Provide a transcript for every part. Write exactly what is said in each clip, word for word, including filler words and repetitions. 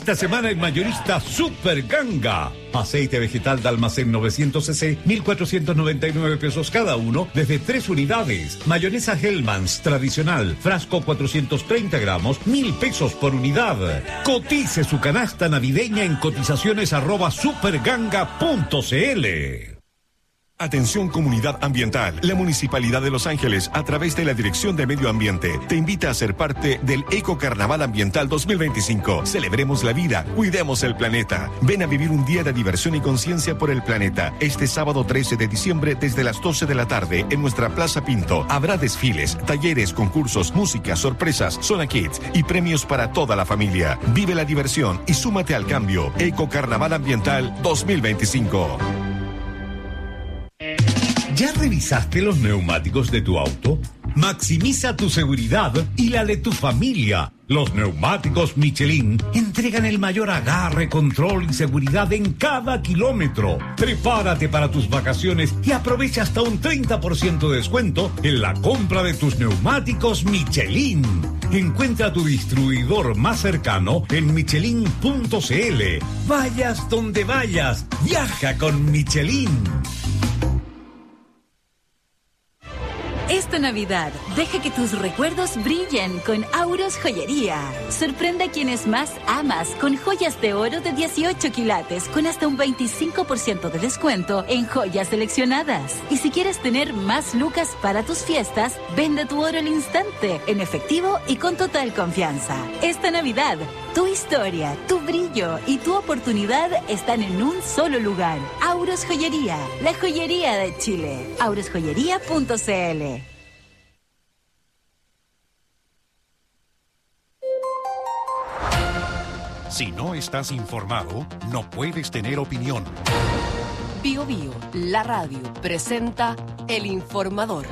Esta semana en Mayorista Super Ganga. Aceite vegetal de almacén novecientos centilitros, mil cuatrocientos noventa y nueve pesos cada uno, desde tres unidades. Mayonesa Hellmann's tradicional, frasco cuatrocientos treinta gramos, mil pesos por unidad. Cotice su canasta navideña en cotizaciones arroba superganga punto cl. Atención comunidad ambiental. La Municipalidad de Los Ángeles, a través de la Dirección de Medio Ambiente, te invita a ser parte del Eco Carnaval Ambiental dos mil veinticinco. Celebremos la vida, cuidemos el planeta. Ven a vivir un día de diversión y conciencia por el planeta. Este sábado trece de diciembre desde las doce de la tarde en nuestra Plaza Pinto. Habrá desfiles, talleres, concursos, música, sorpresas, zona kids y premios para toda la familia. Vive la diversión y súmate al cambio. Eco Carnaval Ambiental dos mil veinticinco. ¿Ya revisaste los neumáticos de tu auto? Maximiza tu seguridad y la de tu familia. Los neumáticos Michelin entregan el mayor agarre, control y seguridad en cada kilómetro. Prepárate para tus vacaciones y aprovecha hasta un treinta por ciento de descuento en la compra de tus neumáticos Michelin. Encuentra tu distribuidor más cercano en michelin punto cl. Vayas donde vayas, viaja con Michelin. Esta Navidad, deja que tus recuerdos brillen con Auros Joyería. Sorprende a quienes más amas con joyas de oro de dieciocho quilates con hasta un veinticinco por ciento de descuento en joyas seleccionadas. Y si quieres tener más lucas para tus fiestas, vende tu oro al instante, en efectivo y con total confianza. Esta Navidad, tu historia, tu brillo y tu oportunidad están en un solo lugar. Auros Joyería, la joyería de Chile. auros joyería punto cl. Si no estás informado, no puedes tener opinión. Bio Bio, la radio, presenta El Informador.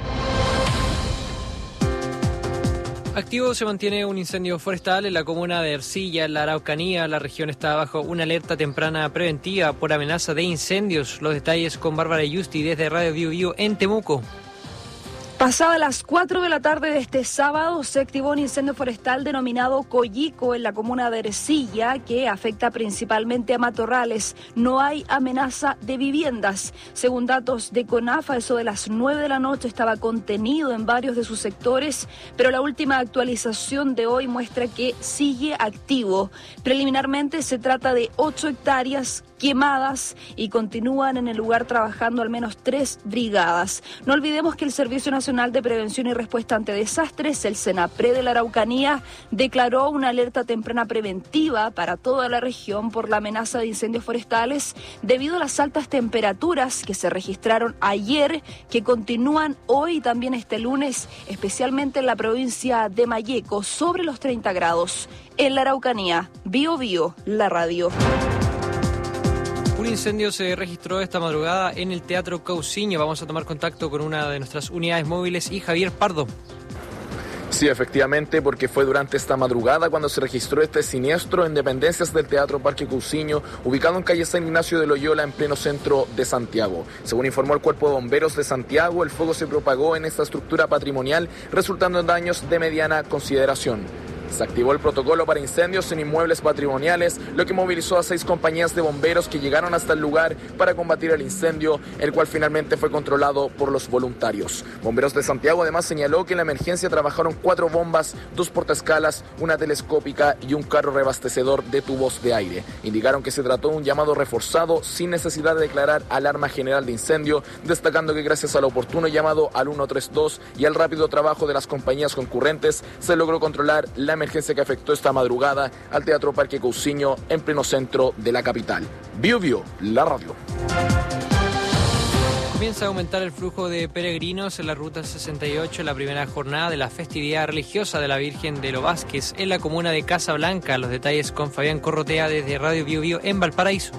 Activo se mantiene un incendio forestal en la comuna de Ercilla, en la Araucanía. La región está bajo una alerta temprana preventiva por amenaza de incendios. Los detalles con Bárbara Yusti desde Radio Bio Bio en Temuco. Pasada las cuatro de la tarde de este sábado se activó un incendio forestal denominado Collico en la comuna de Ercilla que afecta principalmente a matorrales. No hay amenaza de viviendas. Según datos de CONAFA, eso de las nueve de la noche estaba contenido en varios de sus sectores, pero la última actualización de hoy muestra que sigue activo. Preliminarmente se trata de ocho hectáreas quemadas y continúan en el lugar trabajando al menos tres brigadas. No olvidemos que el Servicio Nacional de Prevención y Respuesta ante Desastres, el SENAPRE de la Araucanía, declaró una alerta temprana preventiva para toda la región por la amenaza de incendios forestales debido a las altas temperaturas que se registraron ayer, que continúan hoy y también este lunes, especialmente en la provincia de Malleco, sobre los treinta grados. En la Araucanía, Bio Bio, la radio. Un incendio se registró esta madrugada en el Teatro Cauciño. Vamos a tomar contacto con una de nuestras unidades móviles y Javier Pardo. Sí, efectivamente, porque fue durante esta madrugada cuando se registró este siniestro en dependencias del Teatro Parque Cousiño, ubicado en calle San Ignacio de Loyola, en pleno centro de Santiago. Según informó el Cuerpo de Bomberos de Santiago, el fuego se propagó en esta estructura patrimonial, resultando en daños de mediana consideración. Se activó el protocolo para incendios en inmuebles patrimoniales, lo que movilizó a seis compañías de bomberos que llegaron hasta el lugar para combatir el incendio, el cual finalmente fue controlado por los voluntarios. Bomberos de Santiago además señaló que en la emergencia trabajaron cuatro bombas, dos portaescalas, una telescópica y un carro reabastecedor de tubos de aire. Indicaron que se trató de un llamado reforzado sin necesidad de declarar alarma general de incendio, destacando que gracias al oportuno llamado al ciento treinta y dos y al rápido trabajo de las compañías concurrentes se logró controlar la emergencia que afectó esta madrugada al Teatro Parque Cousiño en pleno centro de la capital. Bio Bio, la radio. Comienza a aumentar el flujo de peregrinos en la Ruta sesenta y ocho, la primera jornada de la festividad religiosa de la Virgen de los Vázquez en la comuna de Casablanca. Los detalles con Fabián Corrotea desde Radio Bio Bio en Valparaíso.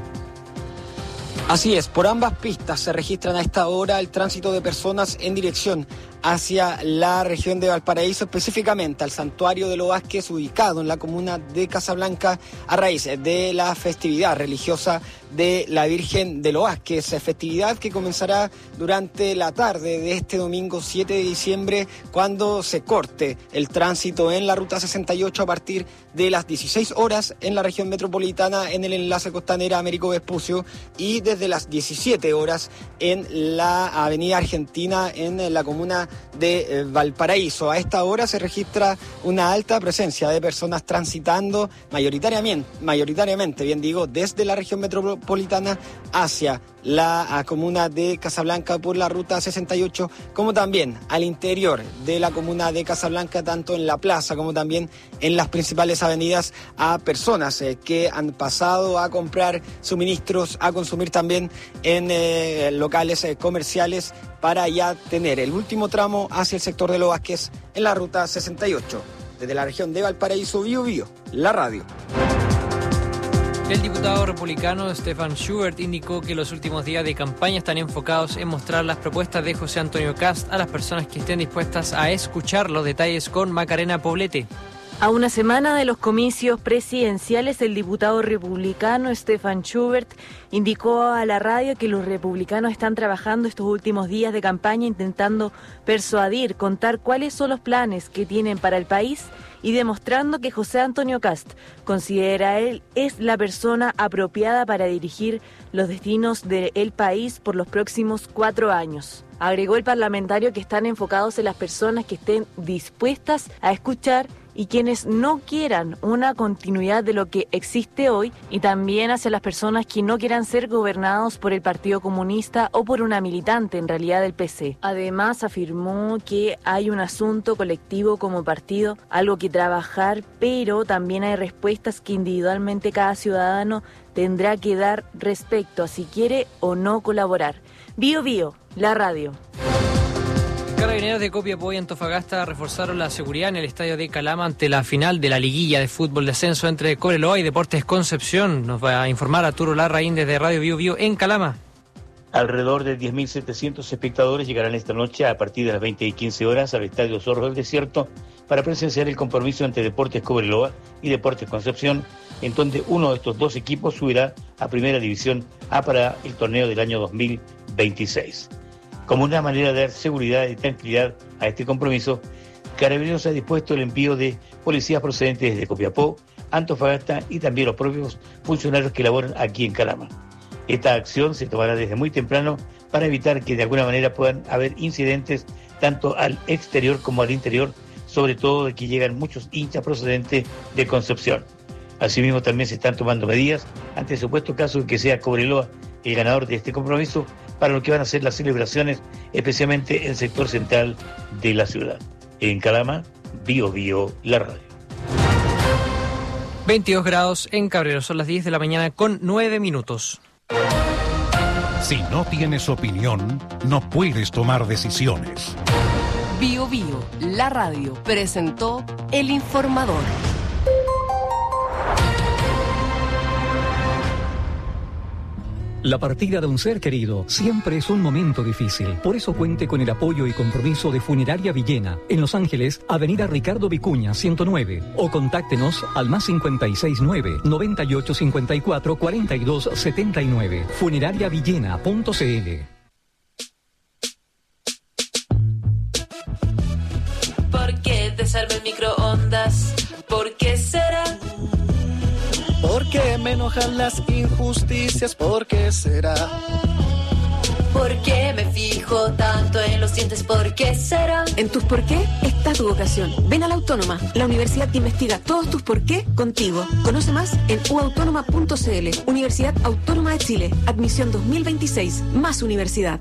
Así es, por ambas pistas se registran a esta hora el tránsito de personas en dirección hacia la región de Valparaíso, específicamente al santuario de los Vázquez, ubicado en la comuna de Casablanca, a raíz de la festividad religiosa de la Virgen de los Vázquez, festividad que comenzará durante la tarde de este domingo siete de diciembre, cuando se corte el tránsito en la ruta sesenta y ocho a partir de las dieciséis horas en la región metropolitana en el enlace costanera Américo Vespucio, y desde las diecisiete horas en la avenida Argentina en la comuna de Valparaíso. A esta hora se registra una alta presencia de personas transitando mayoritariamente, mayoritariamente, bien digo, desde la región metropolitana hacia la comuna de Casablanca por la ruta sesenta y ocho, como también al interior de la comuna de Casablanca, tanto en la plaza como también en las principales avenidas, a personas eh, que han pasado a comprar suministros, a consumir también en eh, locales eh, comerciales, para ya tener el último tramo hacia el sector de los Vázquez en la ruta sesenta y ocho. Desde la región de Valparaíso, Bío Bío, la radio. El diputado republicano Stefan Schubert indicó que los últimos días de campaña están enfocados en mostrar las propuestas de José Antonio Kast a las personas que estén dispuestas a escuchar. Los detalles con Macarena Poblete. A una semana de los comicios presidenciales, el diputado republicano Stefan Schubert indicó a la radio que los republicanos están trabajando estos últimos días de campaña intentando persuadir, contar cuáles son los planes que tienen para el país y demostrando que José Antonio Kast considera él es la persona apropiada para dirigir los destinos del país por los próximos cuatro años. Agregó el parlamentario que están enfocados en las personas que estén dispuestas a escuchar y quienes no quieran una continuidad de lo que existe hoy, y también hacia las personas que no quieran ser gobernados por el Partido Comunista o por una militante en realidad del P C. Además, afirmó que hay un asunto colectivo como partido, algo que trabajar, pero también hay respuestas que individualmente cada ciudadano tendrá que dar respecto a si quiere o no colaborar. Bío Bío, la radio. Carabineros de Copiapó y Antofagasta reforzaron la seguridad en el estadio de Calama ante la final de la liguilla de fútbol de ascenso entre Cobreloa y Deportes Concepción. Nos va a informar Arturo Larraín desde Radio Bío Bío en Calama. Alrededor de diez mil setecientos espectadores llegarán esta noche a partir de las veinte y quince horas al Estadio Zorro del Desierto para presenciar el compromiso entre Deportes Cobreloa y Deportes Concepción, en donde uno de estos dos equipos subirá a Primera División A para el torneo del año dos mil veintiséis. Como una manera de dar seguridad y tranquilidad a este compromiso, Carabineros ha dispuesto el envío de policías procedentes desde Copiapó, Antofagasta y también los propios funcionarios que laboran aquí en Calama. Esta acción se tomará desde muy temprano para evitar que de alguna manera puedan haber incidentes tanto al exterior como al interior, sobre todo de que llegan muchos hinchas procedentes de Concepción. Asimismo, también se están tomando medidas ante el supuesto caso de que sea Cobreloa el ganador de este compromiso, para lo que van a ser las celebraciones, especialmente en el sector central de la ciudad. En Calama, Bío Bío, la radio. veintidós grados en Cabrero, son las diez de la mañana con nueve minutos. Si no tienes opinión, no puedes tomar decisiones. Bío Bío, la radio, presentó El Informador. La partida de un ser querido siempre es un momento difícil. Por eso cuente con el apoyo y compromiso de Funeraria Villena, en Los Ángeles, Avenida Ricardo Vicuña, ciento nueve. O contáctenos al más cincuenta y seis nueve, noventa y ocho cincuenta y cuatro, cuarenta y dos setenta y nueve. funeraria villena punto c l. ¿Por qué te salva el microondas? ¿Por qué será? ¿Por qué me enojan las injusticias? ¿Por qué será? ¿Por qué me fijo tanto en los dientes? ¿Por qué será? En tus por qué está tu vocación. Ven a la Autónoma, la universidad que investiga todos tus por qué contigo. Conoce más en u autónoma punto c l. Universidad Autónoma de Chile. Admisión dos mil veintiséis. Más universidad.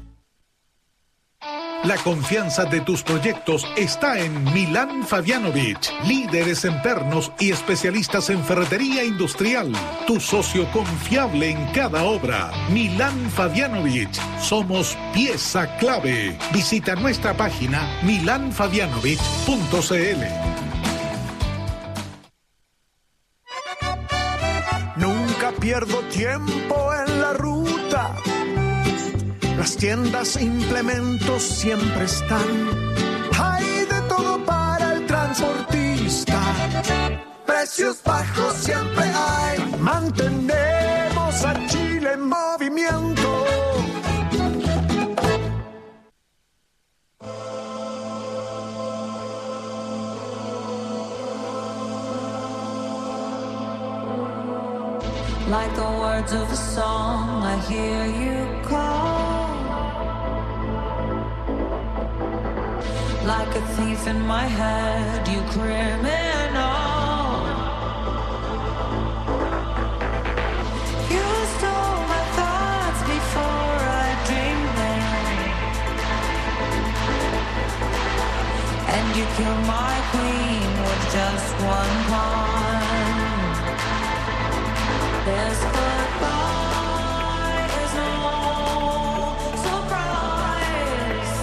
La confianza de tus proyectos está en Milán Fabianovich, líderes en pernos y especialistas en ferretería industrial. Tu socio confiable en cada obra. Milán Fabianovich, somos pieza clave. Visita nuestra página milán fabianovich punto c l. Nunca pierdo tiempo en la ruta. Las tiendas, implementos siempre están. Precios bajos siempre hay. Mantenemos a Chile en movimiento. Like the words of a song, I hear you call. Like a thief in my head, you criminal. You stole my thoughts before I dreamed them, and you killed my queen with just one pawn. This goodbye is no surprise.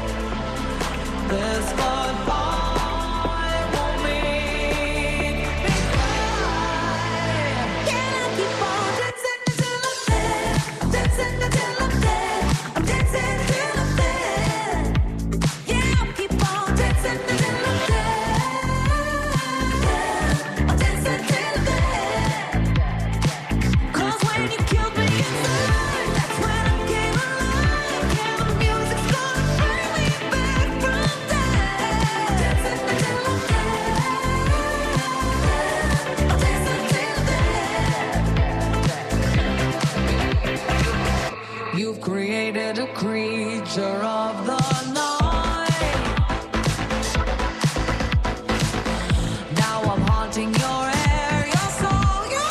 This goodbye won't make me cry. Can I keep on dancing until I'm dead? I'm dancing until I'm dead. I'm dancing until I'm dead. Yeah, I'll keep on dancing until I'm dead. I'm dancing till I'm dead. When you killed me inside, that's when I came alive. Yeah, the music's gonna bring me back from death. Dancing until I'm dead. I'm dancing till dead. You've created a creature of the night. Now I'm haunting your air, your soul, your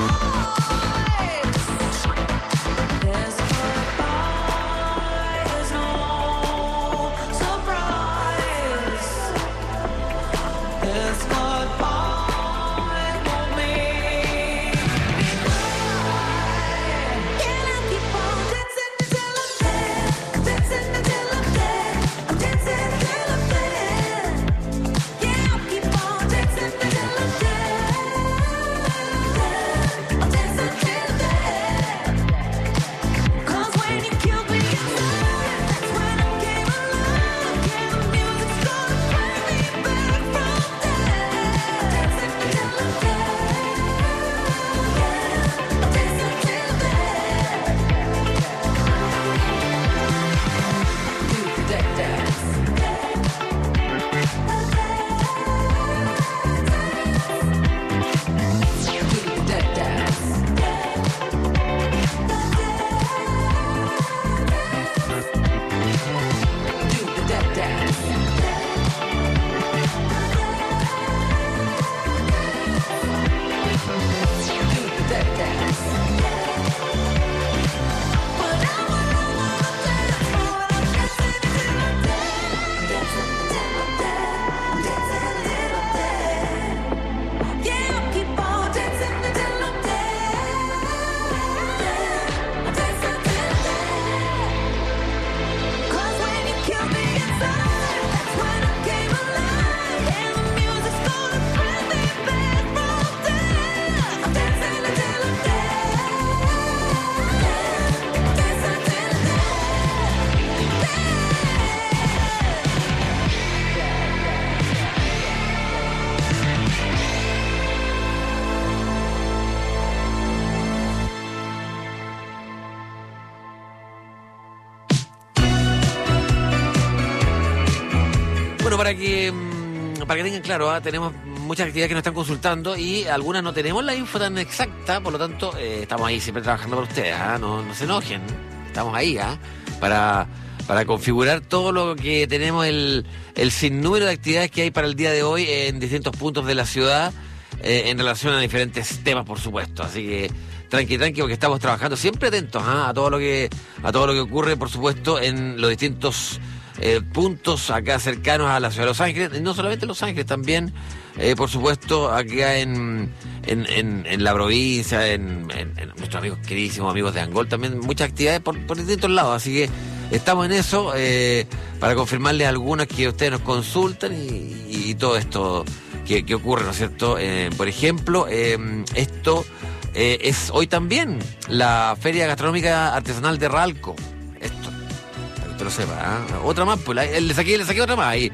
Bueno, para que para que tengan claro, ¿eh? Tenemos muchas actividades que nos están consultando y algunas no tenemos la info tan exacta, por lo tanto, eh, estamos ahí siempre trabajando para ustedes, ¿eh? no, no se enojen, estamos ahí, ¿eh? para, para configurar todo lo que tenemos, el, el sinnúmero de actividades que hay para el día de hoy en distintos puntos de la ciudad, eh, en relación a diferentes temas, por supuesto, así que tranqui, tranqui, porque estamos trabajando siempre atentos, ¿eh? a todo lo que a todo lo que ocurre, por supuesto, en los distintos Eh, puntos acá cercanos a la ciudad de Los Ángeles, no solamente Los Ángeles, también eh, por supuesto acá en en, en, en la provincia, en, en, en nuestros amigos queridísimos amigos de Angol, también muchas actividades por, por distintos lados, así que estamos en eso eh, para confirmarles algunas que ustedes nos consultan y, y todo esto que, que ocurre, ¿no es cierto? Eh, por ejemplo, eh, esto eh, es hoy también la Feria Gastronómica Artesanal de Ralco. Esto te lo sepa, ¿eh? Otra más, pues la, le saqué, le saqué otra más ahí.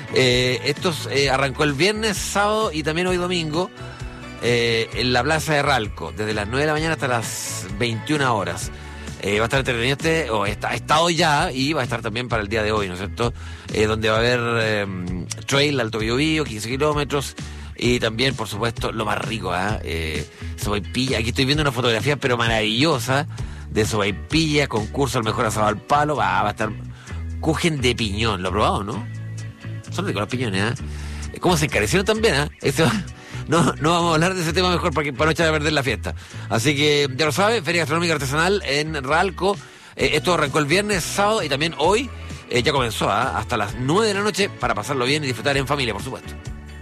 Eh, esto eh, arrancó el viernes, sábado y también hoy domingo eh, en la plaza de Ralco, desde las nueve de la mañana hasta las veintiuna horas. Eh, va a estar entretenido este, o está, ha estado ya y va a estar también para el día de hoy, ¿no es cierto? Eh, donde va a haber eh, trail, Alto Biobío, quince kilómetros y también, por supuesto, lo más rico, ¿eh? eh sopaipilla. Aquí estoy viendo una fotografía, pero maravillosa, de sopaipilla, concurso al mejor asado al palo. Va, va a estar Kuchen de piñón. ¿Lo he probado, no? Son ricos los piñones, ¿eh? ¿Cómo se encarecieron también, eh? Eso... No, no vamos a hablar de ese tema mejor para, que, para no echar a perder la fiesta. Así que, ya lo sabe, Feria Gastronómica Artesanal en Ralco. Eh, esto arrancó el viernes, sábado y también hoy. Eh, ya comenzó ¿eh? hasta las nueve de la noche para pasarlo bien y disfrutar en familia, por supuesto.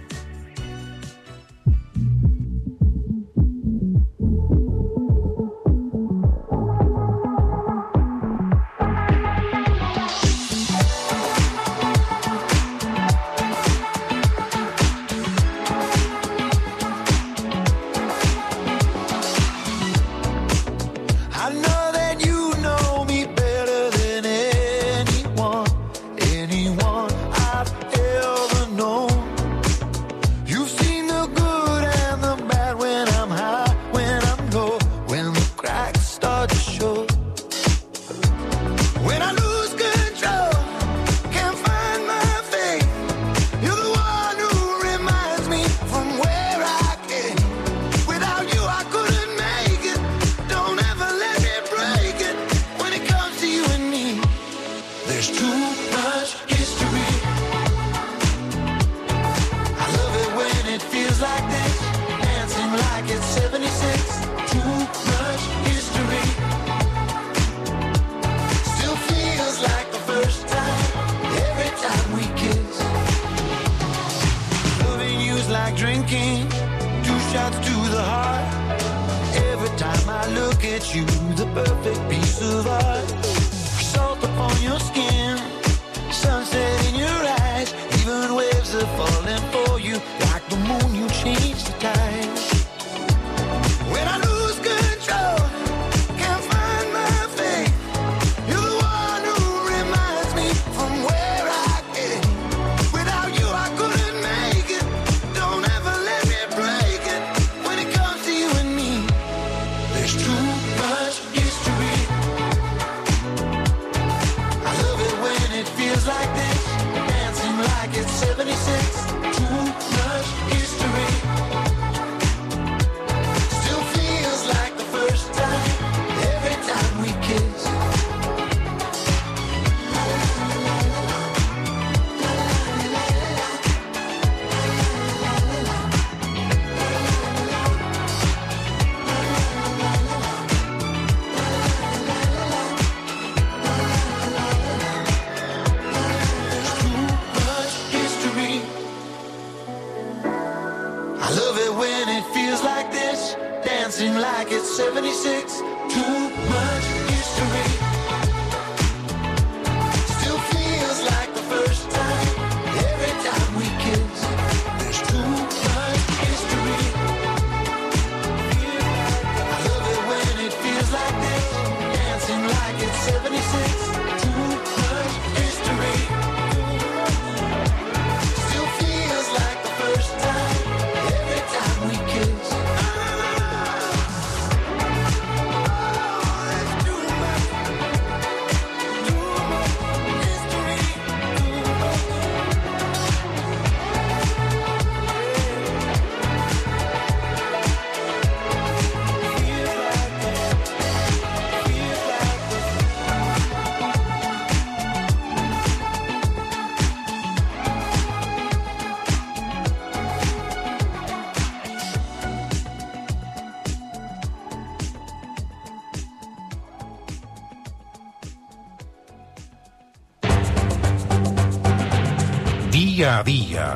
Día a día,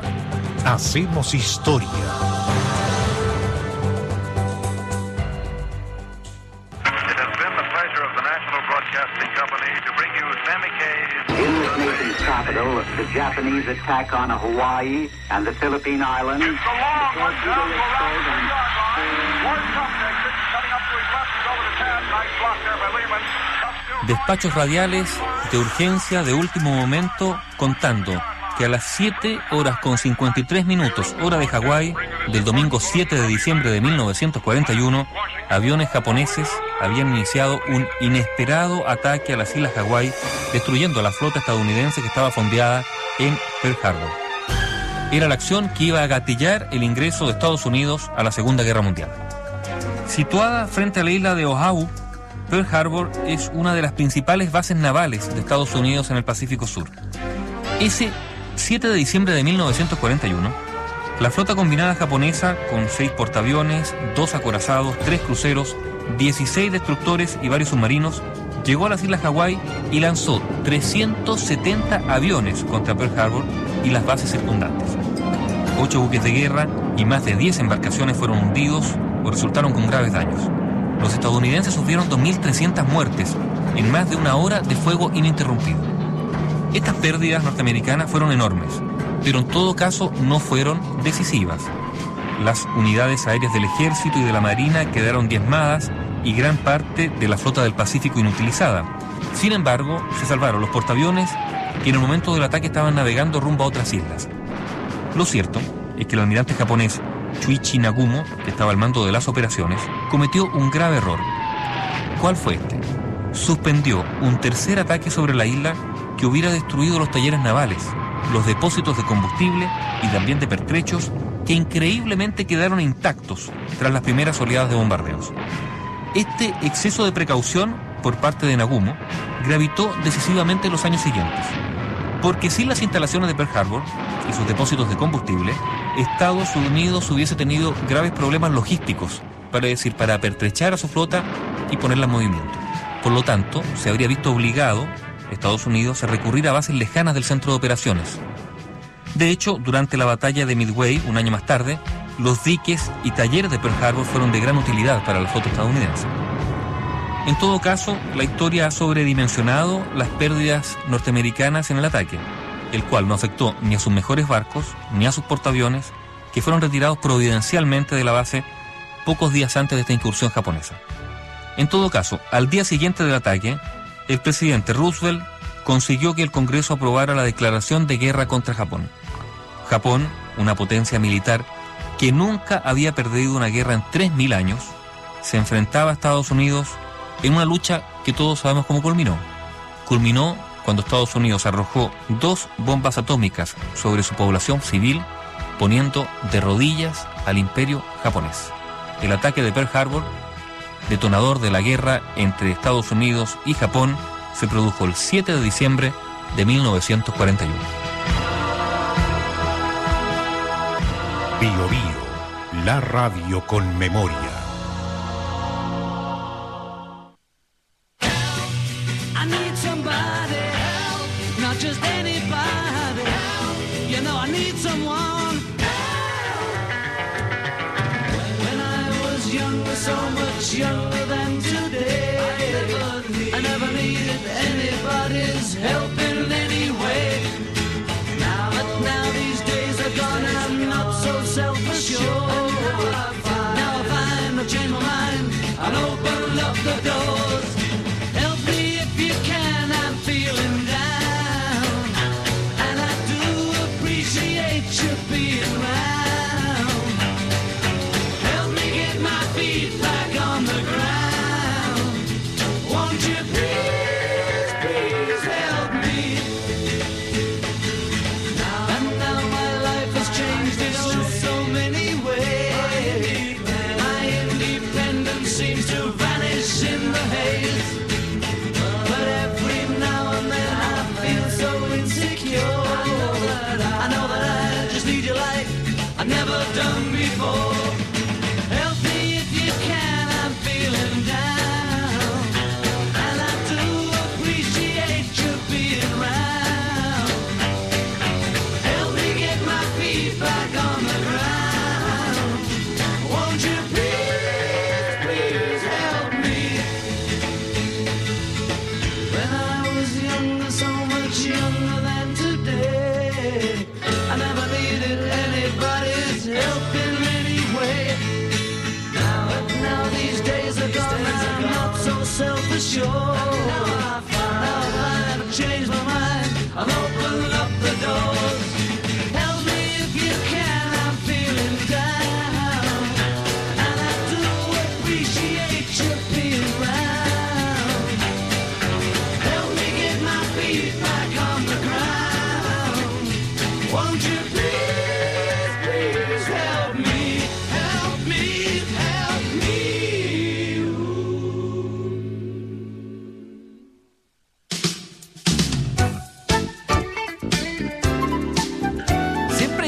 hacemos historia. Capital, the Japanese attack on Hawaii and the Philippine Islands. Despachos radiales de urgencia de último momento contando que a las siete horas con cincuenta y tres minutos, hora de Hawái, del domingo siete de diciembre de mil novecientos cuarenta y uno, aviones japoneses habían iniciado un inesperado ataque a las islas Hawái, destruyendo a la flota estadounidense que estaba fondeada en Pearl Harbor. Era la acción que iba a gatillar el ingreso de Estados Unidos a la Segunda Guerra Mundial. Situada frente a la isla de Oahu, Pearl Harbor es una de las principales bases navales de Estados Unidos en el Pacífico Sur. Ese siete de diciembre de mil novecientos cuarenta y uno, la flota combinada japonesa, con seis portaaviones, dos acorazados, tres cruceros, dieciséis destructores y varios submarinos, llegó a las islas Hawái y lanzó trescientos setenta aviones contra Pearl Harbor y las bases circundantes. Ocho buques de guerra y más de diez embarcaciones fueron hundidos o resultaron con graves daños. Los estadounidenses sufrieron dos mil trescientas muertes en más de una hora de fuego ininterrumpido. Estas pérdidas norteamericanas fueron enormes, pero en todo caso no fueron decisivas. Las unidades aéreas del ejército y de la marina quedaron diezmadas y gran parte de la flota del Pacífico inutilizada. Sin embargo, se salvaron los portaaviones que en el momento del ataque estaban navegando rumbo a otras islas. Lo cierto es que el almirante japonés Chuichi Nagumo, que estaba al mando de las operaciones, cometió un grave error. ¿Cuál fue este? Suspendió un tercer ataque sobre la isla que hubiera destruido los talleres navales, los depósitos de combustible y también de pertrechos que increíblemente quedaron intactos tras las primeras oleadas de bombardeos. Este exceso de precaución por parte de Nagumo gravitó decisivamente en los años siguientes, porque sin las instalaciones de Pearl Harbor y sus depósitos de combustible, Estados Unidos hubiese tenido graves problemas logísticos, para decir, para pertrechar a su flota y ponerla en movimiento. Por lo tanto, se habría visto obligado Estados Unidos a recurrir a bases lejanas del centro de operaciones. De hecho, durante la batalla de Midway, un año más tarde, los diques y talleres de Pearl Harbor fueron de gran utilidad para la flota estadounidense. En todo caso, la historia ha sobredimensionado las pérdidas norteamericanas en el ataque, el cual no afectó ni a sus mejores barcos ni a sus portaaviones, que fueron retirados providencialmente de la base pocos días antes de esta incursión japonesa. En todo caso, al día siguiente del ataque, el presidente Roosevelt consiguió que el Congreso aprobara la declaración de guerra contra Japón. Japón, una potencia militar que nunca había perdido una guerra en tres mil años, se enfrentaba a Estados Unidos en una lucha que todos sabemos cómo culminó. Culminó cuando Estados Unidos arrojó dos bombas atómicas sobre su población civil, poniendo de rodillas al imperio japonés. El ataque de Pearl Harbor, detonador de la guerra entre Estados Unidos y Japón, se produjo el siete de diciembre de mil novecientos cuarenta y uno. Bio Bio, la radio con memoria. I need somebody help, not just anybody help. You know I need someone help. When I was younger, so much younger than today, I never needed anybody's help in any way. Now, but now these days are gone and I'm not so self-assured. Now I find I've changed my mind and opened up the doors. Help me if you can, I'm feeling down, and I do appreciate you being around. Help me get my feet back on the ground. Won't you please, please help me? Now, and now my life has changed in oh so many ways. My independence seems to vanish in the haze. But every now and then I feel so insecure. I know that I just need you like I've never done before. Help me if you can, I'm feeling down, and I do appreciate you being around. Help me get my feet back on the ground. Won't you please, please help me? When I was younger, so much younger than today, I never needed anybody's help in any way. Now, but now these days are gone and I'm not so self-assured. Now I find I've changed my mind, I've opened up the doors.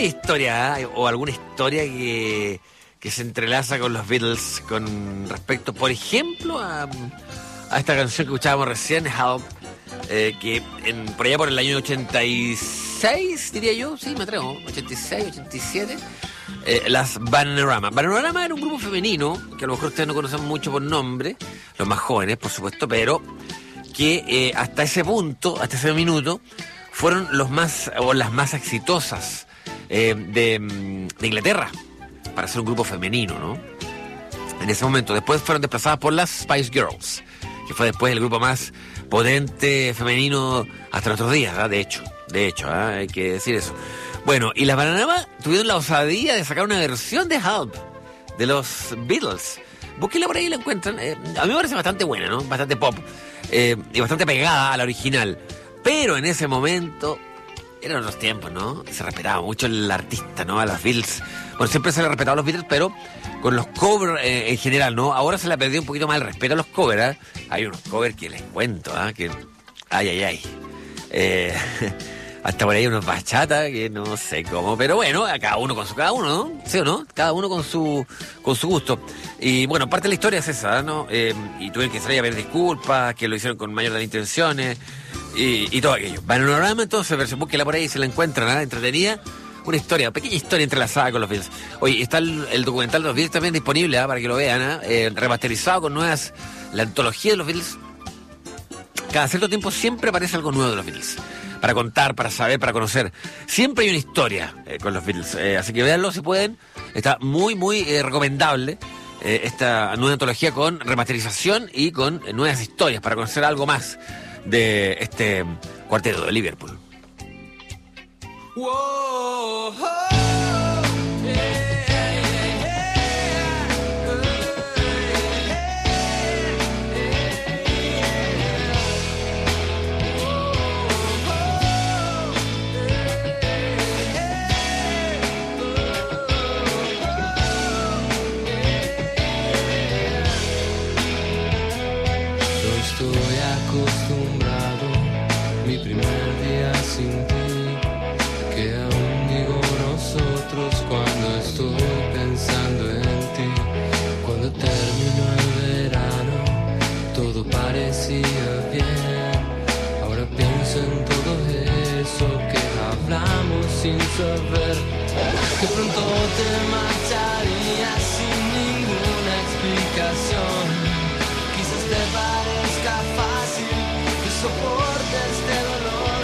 hay historia ¿eh? o alguna historia que, que se entrelaza con los Beatles con respecto, por ejemplo, a, a esta canción que escuchábamos recién, Help, eh, que en, por allá por el año ochenta y seis, diría yo, sí, me atrevo, ochenta y seis, ochenta y siete, eh, las Bananarama. Bananarama era un grupo femenino, que a lo mejor ustedes no conocen mucho por nombre, los más jóvenes, por supuesto, pero que eh, hasta ese punto, hasta ese minuto, fueron los más, o las más exitosas eh, de, de Inglaterra, para ser un grupo femenino, ¿no? En ese momento. Después fueron desplazadas por las Spice Girls, que fue después el grupo más potente femenino hasta nuestros días, ¿verdad? De hecho, de hecho, ¿eh? Hay que decir eso. Bueno, y las Bananarama tuvieron la osadía de sacar una versión de Help de los Beatles. Búsquenla por ahí y la encuentran. Eh, a mí me parece bastante buena, ¿no? Bastante pop eh, y bastante pegada a la original. Pero en ese momento eran otros tiempos, ¿no? Se respetaba mucho el artista, ¿no? A los Beatles. Bueno, siempre se le respetaba a los Beatles, pero con los covers eh, en general, ¿no? Ahora se le ha perdido un poquito más el respeto a los covers, ¿eh? Hay unos covers que les cuento, ¿ah? ¿eh? Que... Ay, ay, ay. Eh, hasta por ahí unos bachata que no sé cómo, pero bueno, a cada uno con su cada uno, ¿no? ¿Sí o no? Cada uno con su con su gusto. Y bueno, parte de la historia es esa, ¿no? Eh, y tuvieron que salir a pedir disculpas, que lo hicieron con mayor de las intenciones. Y, y todo aquello. Bananarama, entonces, versión, búsquela por ahí, se la encuentran, ¿eh? Entretenida. Una historia, pequeña historia entrelazada con los Beatles. Oye, está el, el documental de los Beatles también disponible, ¿eh? Para que lo vean, ¿eh? Eh, remasterizado con nuevas... La antología de los Beatles. Cada cierto tiempo siempre aparece algo nuevo de los Beatles. Para contar, para saber, para conocer. Siempre hay una historia eh, con los Beatles. Eh, así que véanlo si pueden. Está muy, muy eh, recomendable eh, esta nueva antología con remasterización y con eh, nuevas historias para conocer algo más de este cuarteto de Liverpool. Whoa, estoy acostumbrado, mi primer día sin ti, que aún digo nosotros cuando estoy pensando en ti. Cuando terminó el verano, todo parecía bien. Ahora pienso en todo eso que hablamos sin saber, que pronto te marcharías sin ninguna explicación. Quizás te parezca fácil que soporte este dolor.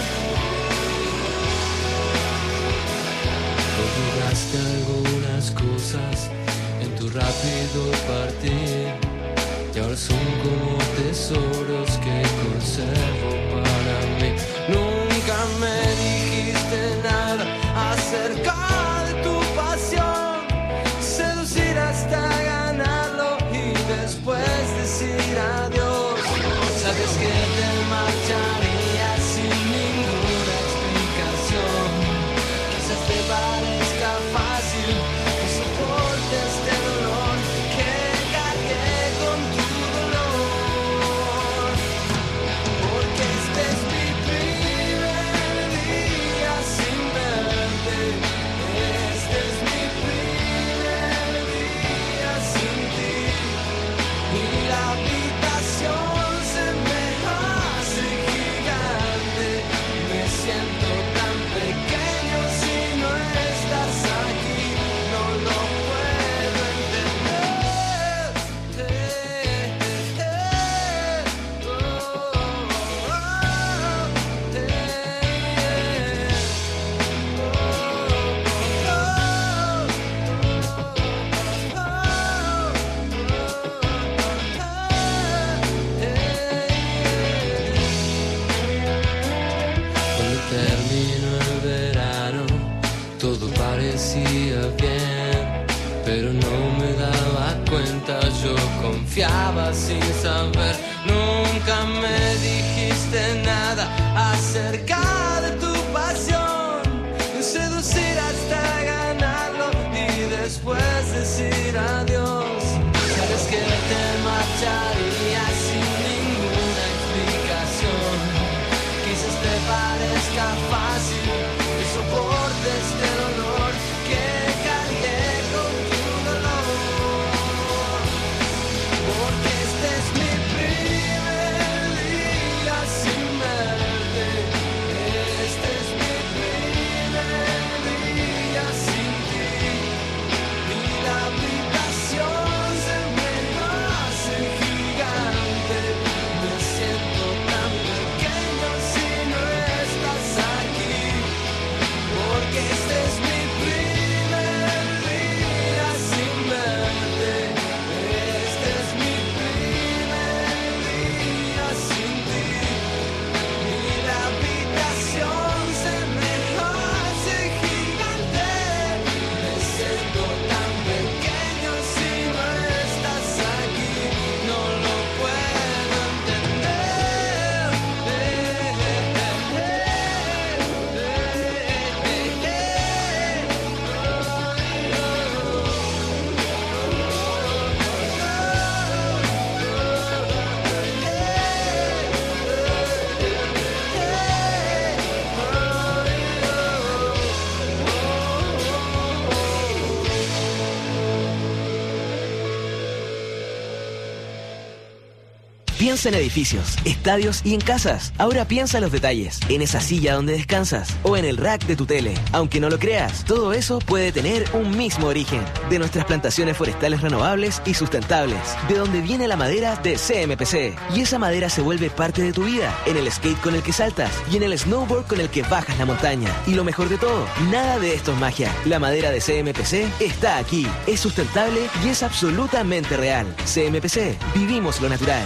Olvidaste algunas cosas en tu rápido partir, y ahora son como tesoros que conservo para mí. Nunca me dijiste nada acerca de tu pasión, seducir hasta ganarlo y después decir adiós. Sabes que te marcharías sin ninguna explicación. Quizás te parezca fácil que soporte este dolor, que cargué con tu dolor. Porque este es mi primer día sin verte. Este es mi primer día sin ti. Y la habitación se me hace gigante. Me siento tan pequeño si no estás aquí. No lo puedo Cuando terminó el verano, todo parecía bien, pero no me daba cuenta, yo confiaba sin saber. Nunca me dijiste nada acerca de tu pasión, seducir hasta ganarlo y después decir adiós. Sabes que te marcharías sin ninguna explicación. Quizás te parezca fácil que soporte este dolor, Piensa en edificios, estadios y en casas. Ahora piensa en los detalles, en esa silla donde descansas o en el rack de tu tele. Aunque no lo creas, todo eso puede tener un mismo origen. De nuestras plantaciones forestales renovables y sustentables. De donde viene la madera de C M P C. Y esa madera se vuelve parte de tu vida. En el skate con el que saltas y en el snowboard con el que bajas la montaña. Y lo mejor de todo, nada de esto es magia. La madera de C M P C está aquí. Es sustentable y es absolutamente real. C M P C, vivimos lo natural.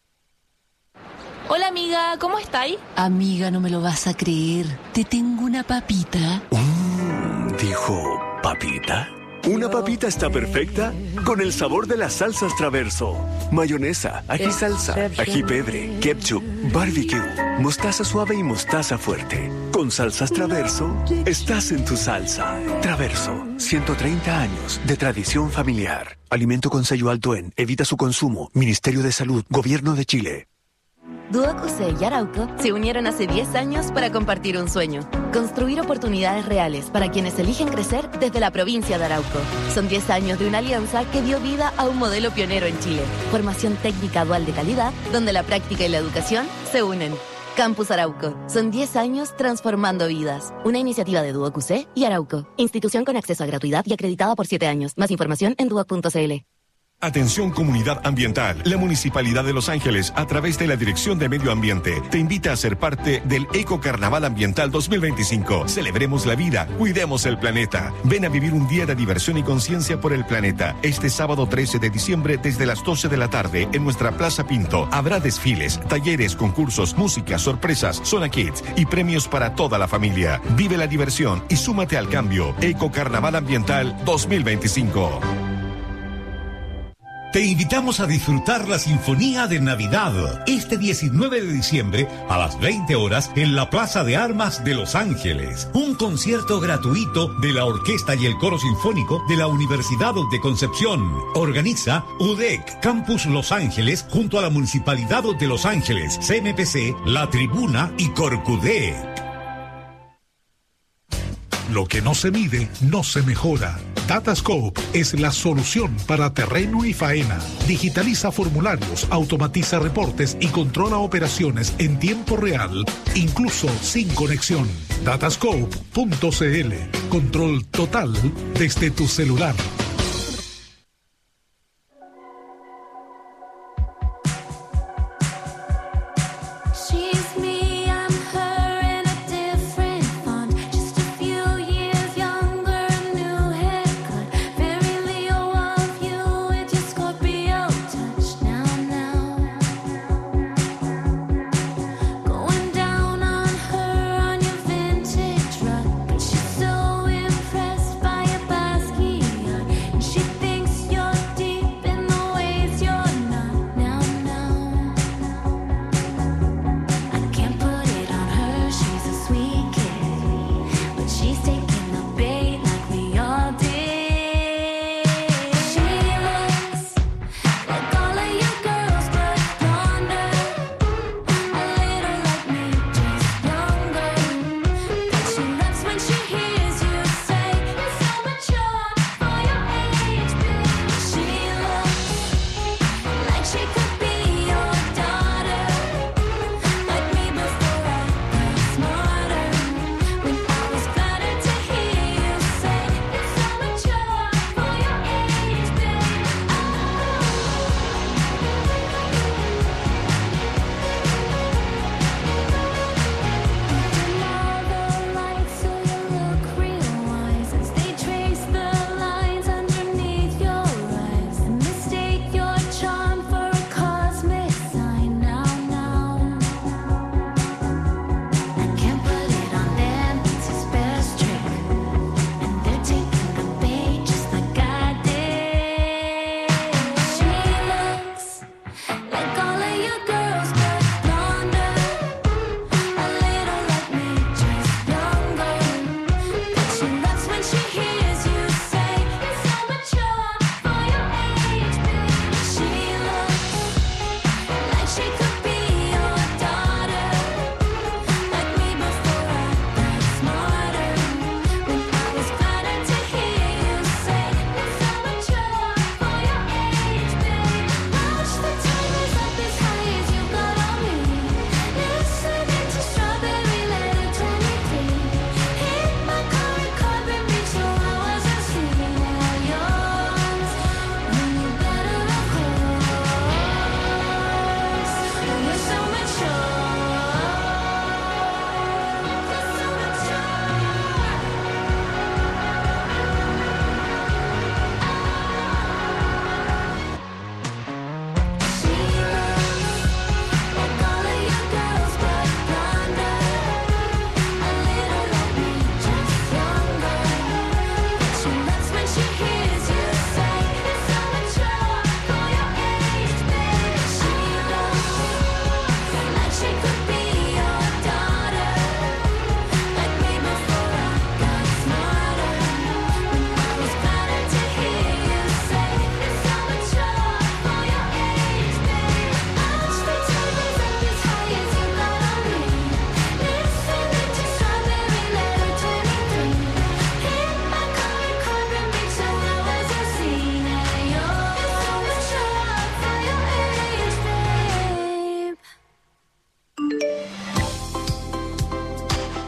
Hola amiga, ¿cómo estáis? Amiga, no me lo vas a creer. Te tengo una papita. Mm, dijo, ¿papita? Una papita está perfecta con el sabor de las salsas Traverso. Mayonesa, ají salsa, ají pebre, ketchup, barbecue, mostaza suave y mostaza fuerte. Con salsas Traverso, estás en tu salsa. Traverso, ciento treinta años de tradición familiar. Alimento con sello alto en, evita su consumo. Ministerio de Salud, Gobierno de Chile. Duoc U C y Arauco se unieron hace diez años para compartir un sueño. Construir oportunidades reales para quienes eligen crecer desde la provincia de Arauco. Son diez años de una alianza que dio vida a un modelo pionero en Chile. Formación técnica dual de calidad, donde la práctica y la educación se unen. Campus Arauco. Son diez años transformando vidas. Una iniciativa de Duoc U C y Arauco. Institución con acceso a gratuidad y acreditada por siete años. Más información en duoc punto c l. Atención comunidad ambiental. La Municipalidad de Los Ángeles, a través de la Dirección de Medio Ambiente, te invita a ser parte del Eco Carnaval Ambiental dos mil veinticinco. Celebremos la vida, cuidemos el planeta. Ven a vivir un día de diversión y conciencia por el planeta. Este sábado trece de diciembre desde las doce de la tarde en nuestra Plaza Pinto. Habrá desfiles, talleres, concursos, música, sorpresas, zona kids y premios para toda la familia. Vive la diversión y súmate al cambio. Eco Carnaval Ambiental dos mil veinticinco. Te invitamos a disfrutar la Sinfonía de Navidad este diecinueve de diciembre a las veinte horas en la Plaza de Armas de Los Ángeles. Un concierto gratuito de la Orquesta y el Coro Sinfónico de la Universidad de Concepción. Organiza U D E C Campus Los Ángeles junto a la Municipalidad de Los Ángeles, C M P C, La Tribuna y Corcudec. Lo que no se mide, no se mejora. Datascope es la solución para terreno y faena. Digitaliza formularios, automatiza reportes y controla operaciones en tiempo real, incluso sin conexión. Datascope punto c l. Control total desde tu celular. So impressed by your basket.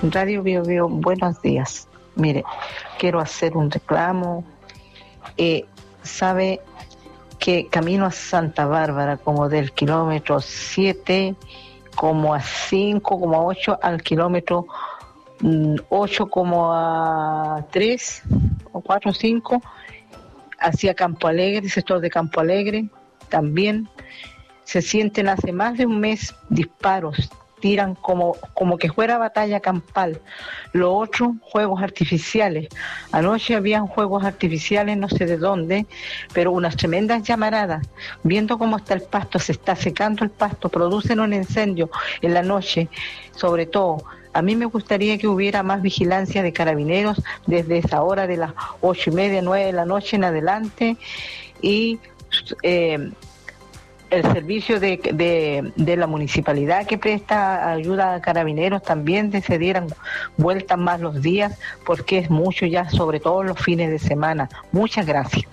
Radio Bio Bio, buenos días. Mire, quiero hacer un reclamo. Eh, sabe que camino a Santa Bárbara, como del kilómetro siete, como a cinco, como a ocho, al kilómetro ocho, como a tres, o cuatro, cinco, hacia Campo Alegre, sector de Campo Alegre, también se sienten hace más de un mes disparos, tiran como, como que fuera batalla campal. Lo otro, juegos artificiales. Anoche habían juegos artificiales, no sé de dónde, pero unas tremendas llamaradas. Viendo cómo está el pasto, se está secando el pasto, producen un incendio en la noche, sobre todo. A mí me gustaría que hubiera más vigilancia de carabineros desde esa hora de las ocho y media, nueve de la noche en adelante, y eh, el servicio de, de, de la municipalidad que presta ayuda a carabineros también, de se dieran vueltas más los días, porque es mucho ya, sobre todo los fines de semana. Muchas gracias.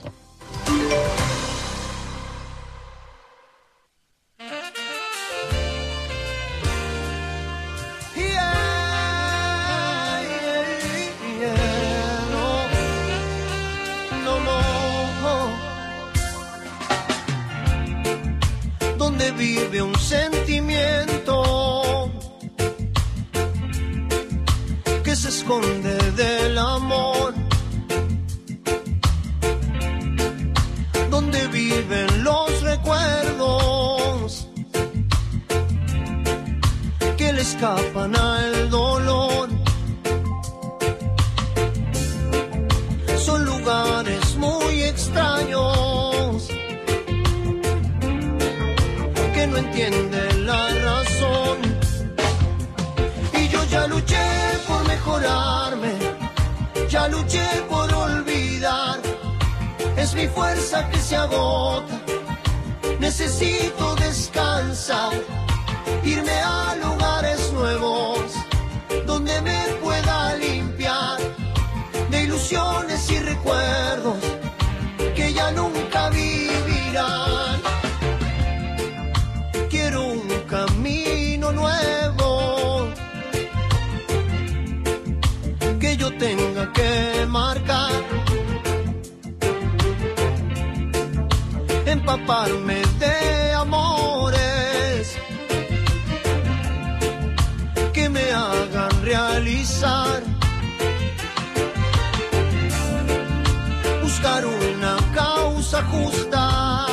Vive un sentimiento que se esconde del amor, donde viven los recuerdos que le escapan al dolor. Son lugares muy extraños que no entiende la razón, y yo ya luché por mejorarme, ya luché por olvidar, es mi fuerza que se agota, necesito descansar, irme a lugares nuevos, donde me pueda limpiar de ilusiones y recuerdos que ya nunca vivirán. Quiero un camino nuevo que yo tenga que marcar, empaparme de amores que me hagan realizar, buscar una causa justa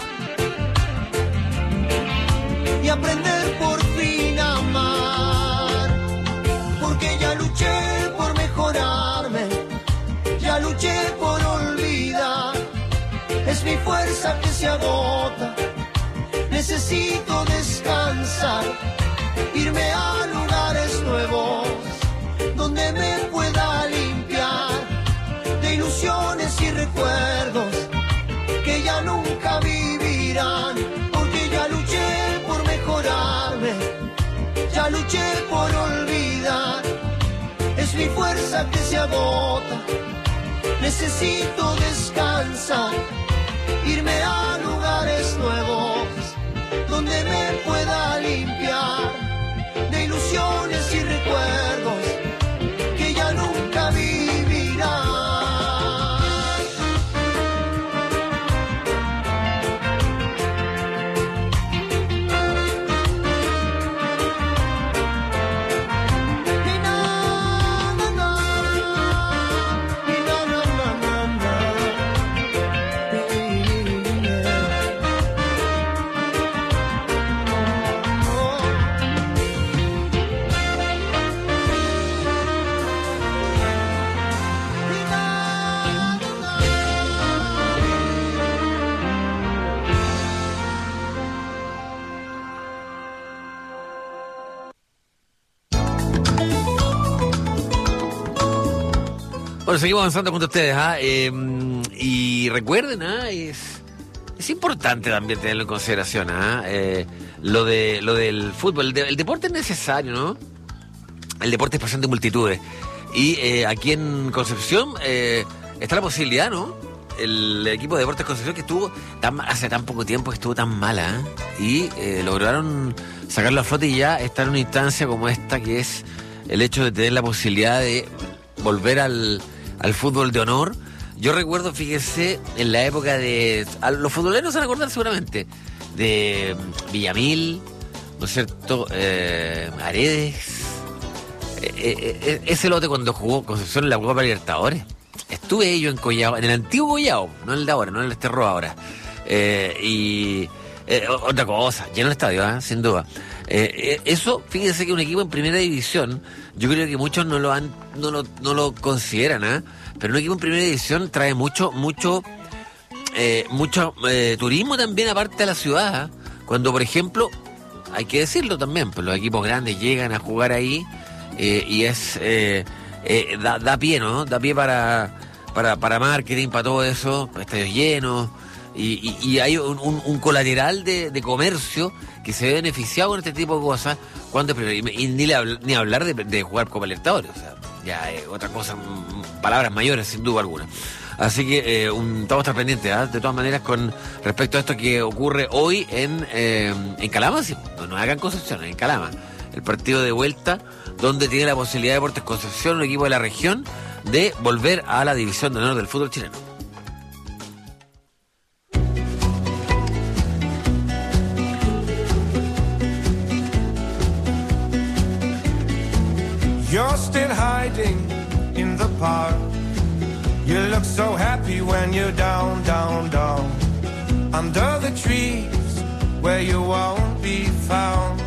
y aprender por fin a amar, porque ya luché por mejorarme, ya luché por olvidar, es mi fuerza que se agota, necesito descansar, irme a lugares nuevos, donde me pueda limpiar de ilusiones y recuerdos que ya nunca vivirán, porque ya luché por mejorarme, ya luché por olvidar, es mi fuerza que se agota, necesito descansar, irme a lugares nuevos, donde me pueda limpiar de ilusiones y recuerdos que ya nunca vivirán. Bueno, seguimos avanzando con ustedes, ¿ah? Eh, y recuerden, ¿ah? es, es importante también tenerlo en consideración, ¿ah? Eh, lo de lo del fútbol. El, de, el deporte es necesario, ¿no? El deporte es pasión de multitudes. Y eh, aquí en Concepción eh, está la posibilidad, ¿no? El equipo de Deportes Concepción, que estuvo tan, hace tan poco tiempo que estuvo tan mala, ¿eh? Y eh, lograron sacarlo a flote y ya está en una instancia como esta, que es el hecho de tener la posibilidad de volver al, al fútbol de honor. Yo recuerdo, fíjese, en la época de... A los futboleros se van a acordar seguramente, de Villamil, ¿no es cierto? Eh, Aredes. Eh, eh, ese lote cuando jugó Concepción en la Copa Libertadores. Estuve yo en Collao, en el antiguo Collao, no en el de ahora, no en el Esterro ahora. Eh, y eh, otra cosa, lleno el estadio, ¿eh? Sin duda. Eh, eh, eso, fíjense que un equipo en primera división, yo creo que muchos no lo han, no lo, no lo consideran, ¿eh? Pero un equipo en primera división trae mucho, mucho, eh, mucho eh, turismo también aparte de la ciudad, ¿eh? Cuando, por ejemplo, hay que decirlo también, pues los equipos grandes llegan a jugar ahí eh, y es eh, eh, da, da pie, ¿no? Da pie para, para, para marketing, para todo eso, para estadios llenos. Y, y, y hay un, un, un colateral de, de comercio que se ve beneficiado con este tipo de cosas cuando y, y ni, le, ni hablar de, de jugar Copa Libertadores, o sea, ya es otra cosa, m- palabras mayores sin duda alguna. Así que eh, un, estamos tan pendientes, ¿eh? De todas maneras, con respecto a esto que ocurre hoy en, eh, en Calama, sí, no nos hagan Concepción, en Calama, el partido de vuelta donde tiene la posibilidad de Deportes Concepción, un equipo de la región, de volver a la división de honor del fútbol chileno. You're still hiding in the park. You look so happy when you're down, down, down. Under the trees where you won't be found.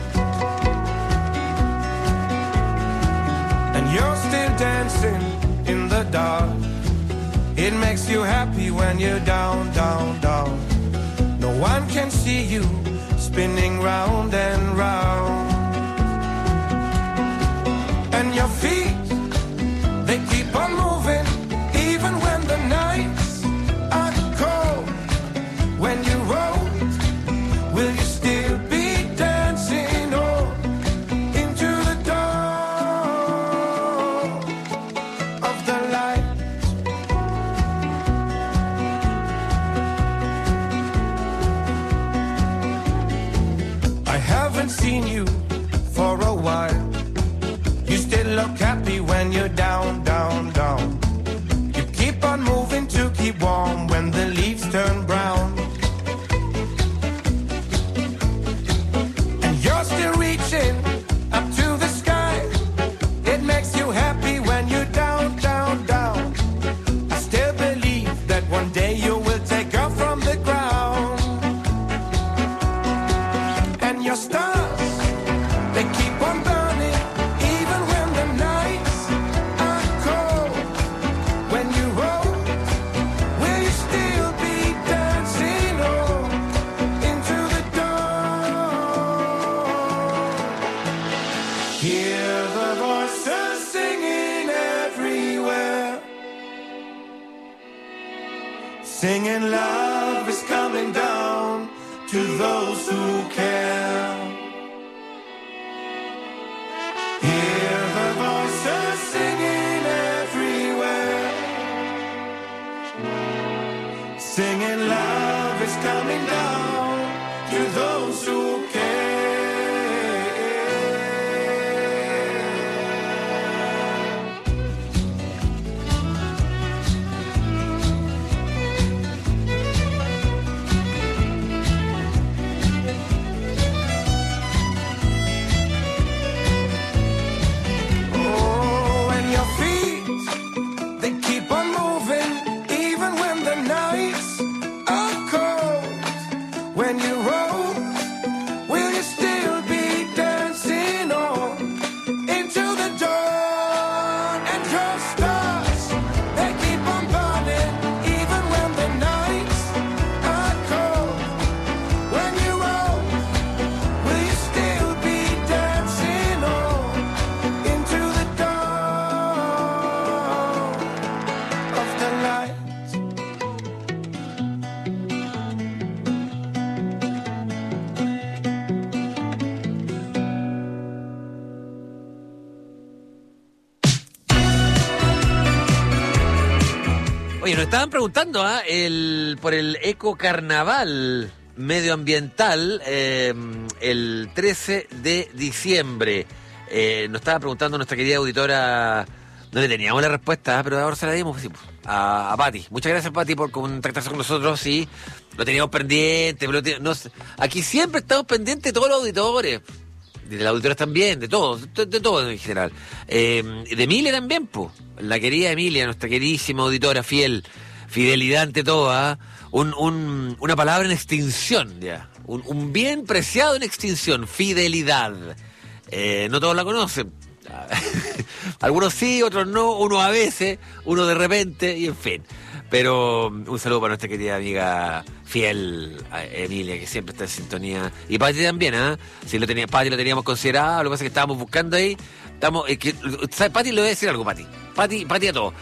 And you're still dancing in the dark. It makes you happy when you're down, down, down. No one can see you spinning round and round. And your feet, they keep on moving, even when the nights are cold. When you roll, will you still be dancing on into the dawn of the light? I haven't seen you for a while. You still look happy when you're down, down, down. You keep on moving to keep warm when the leaves turn brown. And you're still reaching up to the sky. It makes you happy when you're down, down, down. I still believe that one day you will take off from the ground. And your stars, they keep on burning. Singing love is coming down to those who care. Hear the voices singing everywhere. Singing love is coming down to those who care. Oye, nos estaban preguntando ¿eh? el, por el ecocarnaval medioambiental eh, el trece de diciembre. Eh, nos estaba preguntando nuestra querida auditora, no le teníamos la respuesta, pero ahora se la dimos sí, a, a Pati. Muchas gracias, Pati, por contactarse con nosotros. Sí, lo teníamos pendiente. Pero lo no, aquí siempre estamos pendientes de todos los auditores. De las auditoras también, de todos, de, de todos en general. Eh, de Emilia también, pues. La querida Emilia, nuestra queridísima auditora fiel, fidelidad ante todo, ¿eh? un, un, una palabra en extinción, ya. Un, un bien preciado en extinción, fidelidad. Eh, no todos la conocen. Algunos sí, otros no, uno a veces, uno de repente, y en fin. Pero un saludo para nuestra querida amiga fiel Emilia, que siempre está en sintonía. Y Pati también, ¿ah? ¿eh? Si lo tenía, Pati lo teníamos considerado, lo que pasa es que estábamos buscando ahí. Estamos, eh, que, ¿sabes? Pati, le voy a decir algo, Pati. Pati, Pati a todo.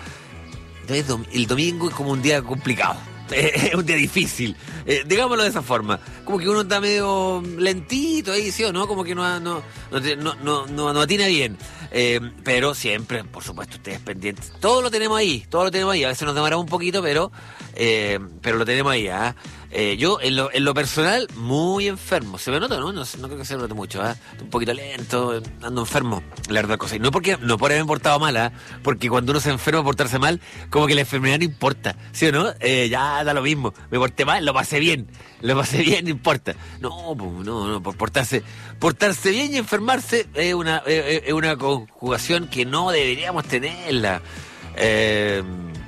El domingo es como un día complicado. Es un día difícil, eh, digámoslo de esa forma. Como que uno está medio lentito ahí, ¿sí o no? Como que no no no no, no, no, no atina bien. Eh, pero siempre, por supuesto, ustedes pendientes. Todo lo tenemos ahí, todo lo tenemos ahí. A veces nos demoramos un poquito, pero eh, pero lo tenemos ahí, ¿ah? ¿eh? Eh, yo, en lo, en lo personal, muy enfermo. Se me nota, ¿no? No, no creo que se me note mucho, ¿eh? Un poquito lento, ando enfermo, la verdad cosa. Y no porque no por haberme portado mal, ¿eh? Porque cuando uno se enferma, portarse mal, como que la enfermedad no importa, ¿sí o no? Eh, ya da lo mismo. Me porté mal, lo pasé bien. Lo pasé bien, no importa. No, no, no, por portarse, portarse bien y enfermarse es una, es, es una conjugación que no deberíamos tenerla. Eh...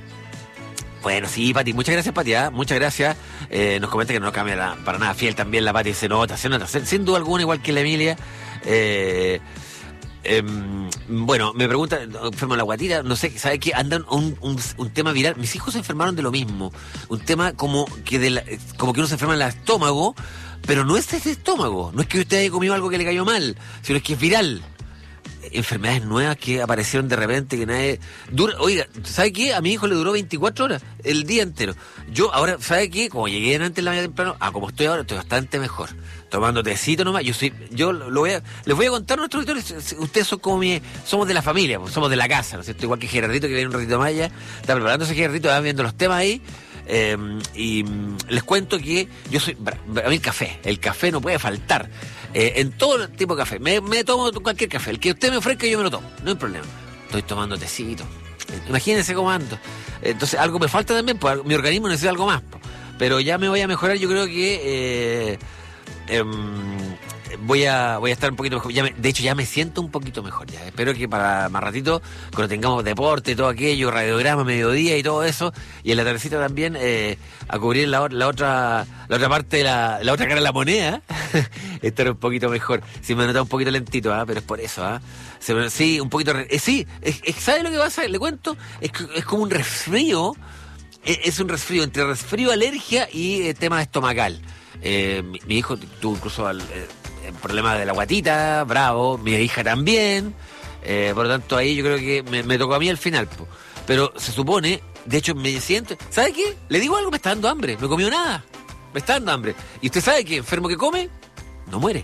Bueno, sí, Pati, muchas gracias, Pati, ¿eh? Muchas gracias. Eh, nos comenta que no cambia la, para nada fiel también la Pati, se nota, se nota, sin, sin duda alguna, igual que la Emilia. Eh, eh, bueno, me pregunta, enfermo la guatita, no sé, ¿sabe qué? Andan un, un, un tema viral. Mis hijos se enfermaron de lo mismo. Un tema como que de la, como que uno se enferma en el estómago, pero no es ese estómago. No es que usted haya comido algo que le cayó mal, sino es que es viral. Enfermedades nuevas que aparecieron de repente, que nadie... Dura, oiga, ¿sabe qué? A mi hijo le duró veinticuatro horas, el día entero. Yo ahora, ¿sabe qué? Como llegué antes en la mañana temprano, ah, como estoy ahora, estoy bastante mejor. Tomando tecito nomás, yo soy... Yo lo voy a... Les voy a contar a nuestros auditores, ustedes son como mi... Somos de la familia, pues, somos de la casa, ¿no es cierto? Igual que Gerardito, que viene un ratito más allá, está preparándose Gerardito, va viendo los temas ahí. Eh, y mm, les cuento que yo soy... A mí el café, el café no puede faltar. Eh, en todo tipo de café. Me, me tomo cualquier café. El que usted me ofrezca yo me lo tomo. No hay problema. Estoy tomando tecito. Imagínense cómo ando. Entonces algo me falta también. Pues, mi organismo necesita algo más. Pues. Pero ya me voy a mejorar. Yo creo que... Eh, eh, voy a voy a estar un poquito mejor. Ya me, de hecho, ya me siento un poquito mejor. Ya espero que para más ratito, cuando tengamos deporte, todo aquello, radiograma, mediodía y todo eso, y en la tardecita también, eh, a cubrir la, la otra la otra parte de la, la otra cara de la moneda, estar un poquito mejor. Sí, me he notado un poquito lentito, ¿eh? Pero es por eso, ¿eh? Se me, sí, un poquito... Eh, sí, es, es, ¿sabe lo que pasa? Le cuento, es, es como un resfrío, es, es un resfrío, entre resfrío, alergia y eh, tema estomacal. Eh, mi, mi hijo tuvo incluso al, eh, el problema de la guatita, bravo, mi hija también, eh, por lo tanto ahí yo creo que me, me tocó a mí al final, po. Pero se supone, de hecho me siento, ¿sabe qué? Le digo algo, me está dando hambre, no comió nada, me está dando hambre, y usted sabe que enfermo que come, no muere.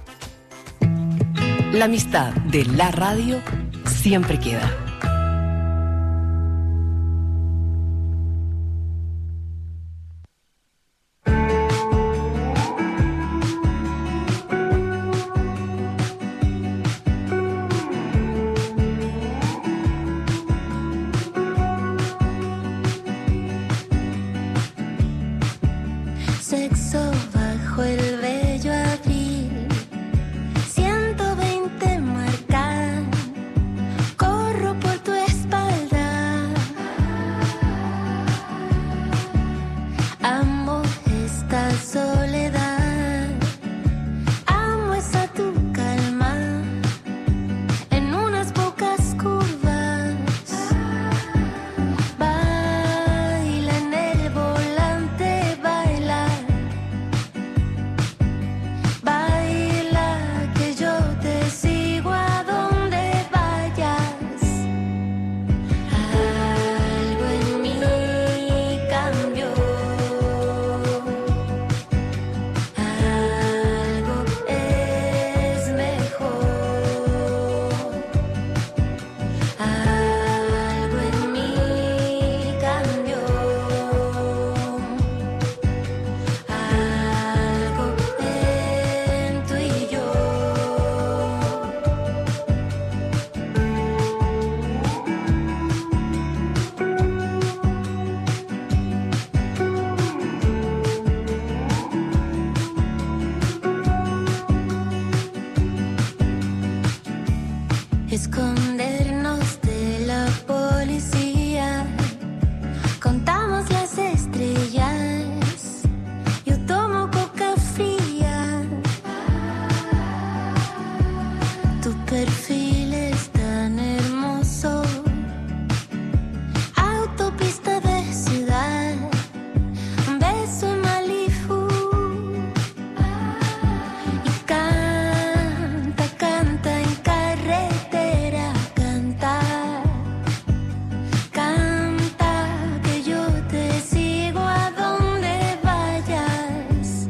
La amistad de la radio siempre queda. Sexo bajo el bello abril, ciento veinte marcan, corro por escondernos de la policía. Contamos las estrellas, yo tomo coca fría. Tu perfil es tan hermoso, autopista de ciudad, un beso en Malibu. Y canta, canta en carretera, canta, canta que yo te sigo a donde vayas.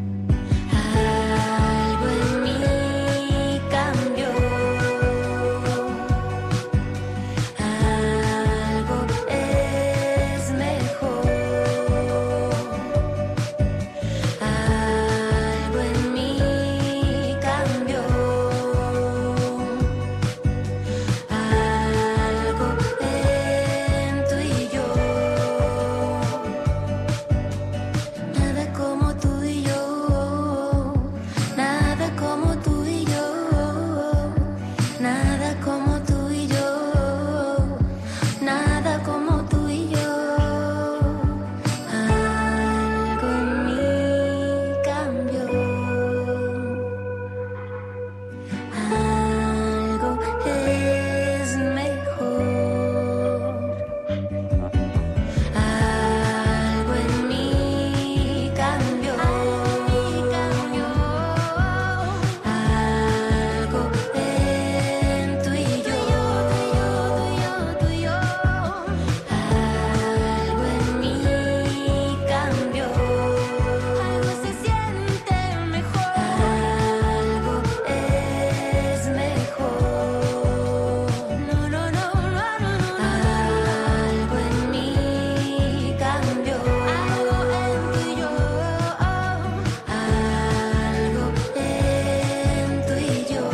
Algo en mí cambió, algo es mejor, algo en mí cambió, algo en tú y yo. Nada como tú y yo, nada como tú y yo, nada como tú y yo, nada como tú y yo. Algo en mí cambió, algo es mejor, algo en mí cambió, algo en tú y yo, tú y yo, algo en mí cambió, algo se siente mejor, algo es mejor, no, no, no, no, no, algo en mí cambió, algo en tú y yo, algo en tú y yo.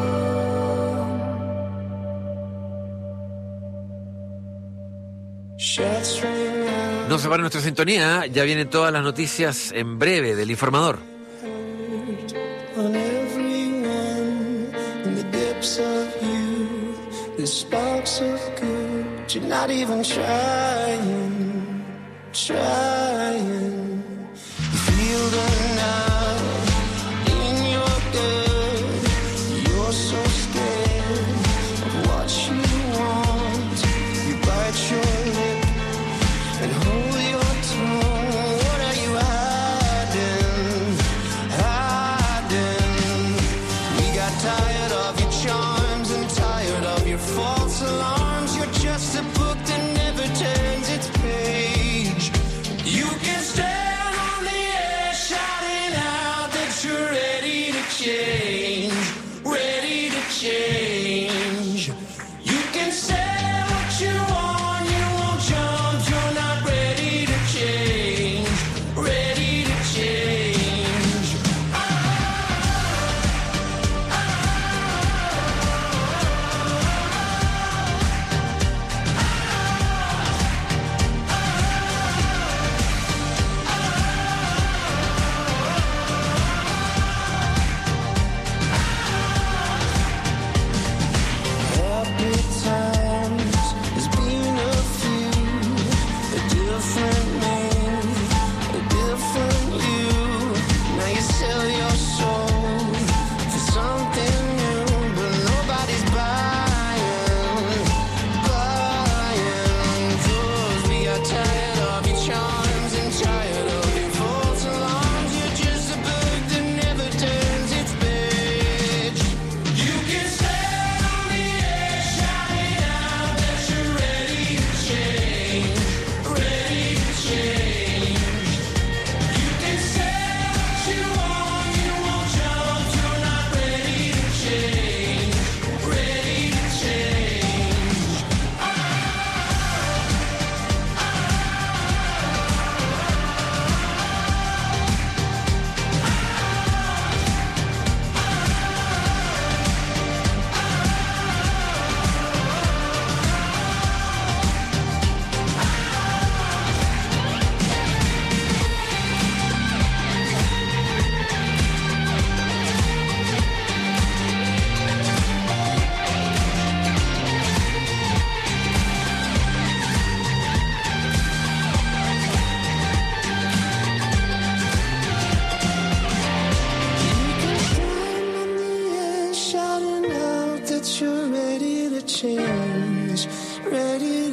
No se pare nuestra sintonía, ya vienen todas las noticias en breve del Informador. On everyone in the depths of you, the sparks of good. You're not even trying, trying. You feel the night in your gut. You're so scared of what you want. You bite your lip and hold your tongue. What are you hiding? Hiding. We got tired of your charms and tired of your false alarms. You're just a book that never turns its page. You can stand on the edge, shouting out that you're ready to change, ready to change. You can say what you want, you won't jump, you're not ready to change, ready to change.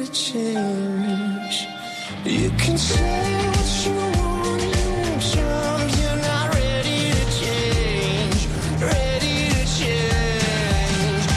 change. You can say